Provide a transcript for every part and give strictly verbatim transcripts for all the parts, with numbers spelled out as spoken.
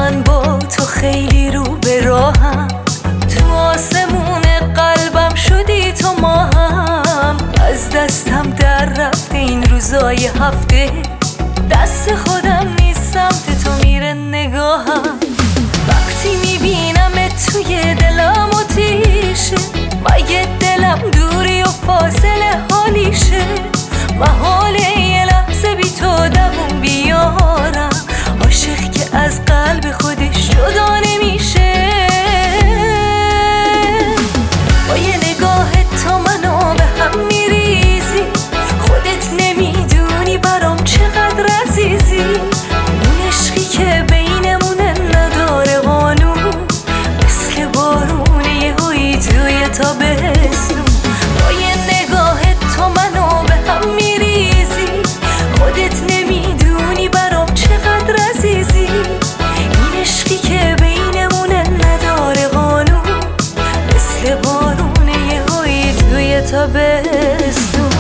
من با تو خیلی رو به راهم، تو آسمون قلبم شدی تو ماهم. از دستم در رفته این روزای هفته، دست خودم نیست سمت تو میره نگاهم. وقتی میبینمت توی دلم آتیشه، مگه دلم دوری و فاصله حالیشه؟ محاله یه لحظه بی تو دووم بیارم، عاشق که از قلب خودش جدا نمیشه. با یه نگاه تو منو به هم میریزی، خودت نمیدونی برام چقدر عزیزی. اون عشقی که بینمونه نداره قانون، مثل بارونه یهویی توی تابستون. با یه نگاه تو منو به هم میریزی، خودت نمیدونی برام چقدر عزیزی. این عشقی که بینمونه نداره قانون، مثل بارونه یهویی توی تابستون.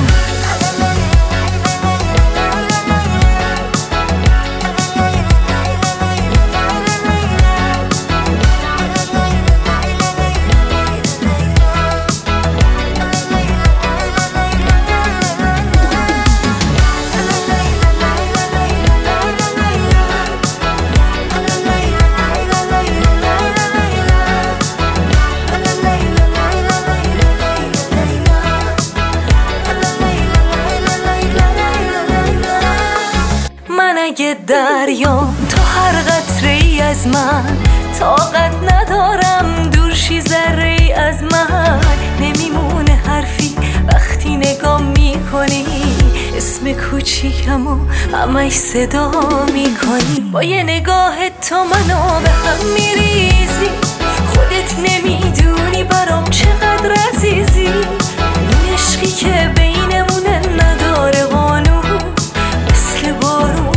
اگه دریام تو هر قطره ای از من، طاقت ندارم دورشی ذره ای از من. نمیمونه حرفی وقتی نگاه میکنی، اسم کوچیکمو همش صدا میکنی. با یه نگاه تو منو به هم میریزی، خودت نمیدونی برام چقدر عزیزی. این عشقی که بینمونه نداره قانون، مثل بارون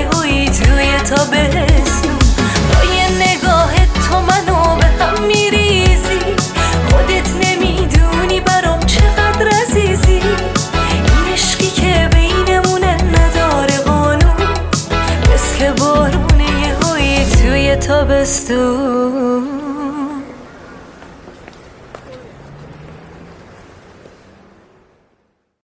تابستون. با یه نگاه تو منو به هم میریزی، خودت نمیدونی برام چقدر عزیزی. این عشقی که بینمونه نداره قانون، مثل بارونه یهویی توی تابستون.